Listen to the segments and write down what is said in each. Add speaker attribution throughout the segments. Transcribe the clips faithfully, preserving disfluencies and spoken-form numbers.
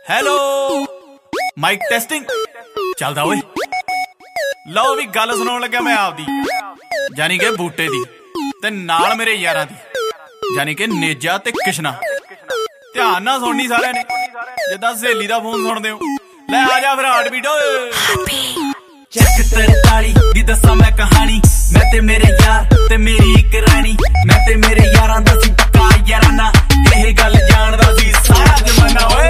Speaker 1: Hello mike testing ਚੱਲਦਾ ਓਏ। ਲਓ ਵੀ ਗੱਲ ਸੁਣਾਉਣ ਲੱਗਿਆ ਮੈਂ ਆਪਦੀ, ਜਾਨੀ ਕਿ ਬੂਟੇ ਦੀ ਤੇ ਨਾਲ ਮੇਰੇ ਯਾਰਾਂ ਦੀ, ਜਾਨੀ ਕਿ ਨੇਜਾ ਤੇ ਕਿਸ਼ਨਾ। ਧਿਆਨ ਨਾਲ ਸੁਣਨੀ ਸਾਰਿਆਂ ਨੇ, ਜਿੱਦਾਂ ਸਹੇਲੀ ਦਾ ਫੋਨ ਸੁਣਦੇ ਹੋ। ਲੈ ਆ ਜਾ ਫਿਰ ਹਾਰਟ ਬੀਟ ਓਏ।
Speaker 2: ਚੱਕ ਤਰਤਾਲੀ ਦੀ ਦੱਸਾਂ ਮੈਂ ਕਹਾਣੀ, ਮੈਂ ਤੇ ਮੇਰੇ ਯਾਰ ਤੇ ਮੇਰੀ ਇੱਕ ਰਾਣੀ। ਮੈਂ ਤੇ ਮੇਰੇ ਯਾਰਾਂ ਦਾ ਸੀ ਪੱਕਾ ਯਾਰਾਨਾ, ਇਹ ਗੱਲ ਜਾਣਦਾ ਸੀ ਸਾਰਾ ਜ਼ਮਾਨਾ ਓਏ।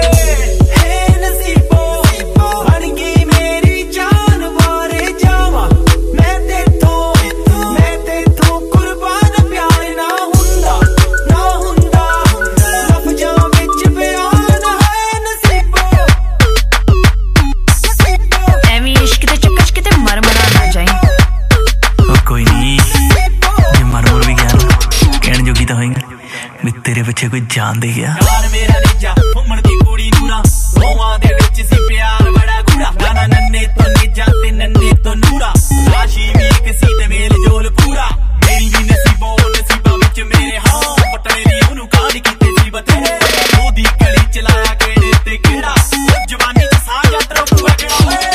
Speaker 2: तेरे पिछे कोई जान दे गया यार मेरा नेजा घूमन दी कुड़ी नूरा, रोवां दे विच सी प्यार बड़ा गूढ़ा। नाना नन्ने तो नेजा ते नन्ने तो नूरा, राशि भी किसी ते मेल जोल पूरा। मेरी भी नसीबो नसीबा विच मेरे हां पटने दी ओनू काल कीते सी बतेरे। ओदी गली चलाया केड़े ते केड़ा, जवानी च सा यात्रा पूरा केड़ा वे।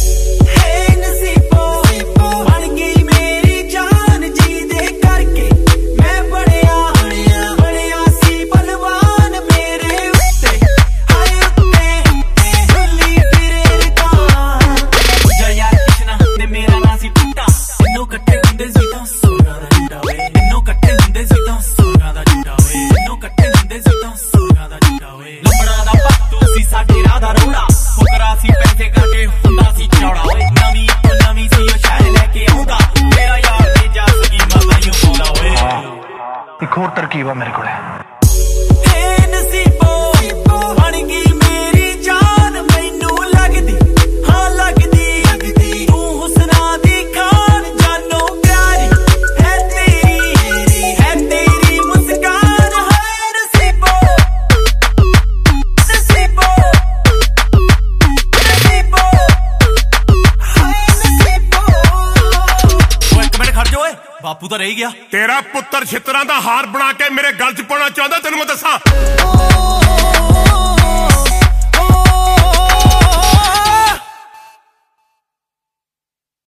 Speaker 3: एक होर तरकीब है मेरे को।
Speaker 1: बापू तो रह गया।
Speaker 4: तेरा पुत्र छितरा दा हार बना के मेरे गल च पाना चाहता, तेन मैं दसा।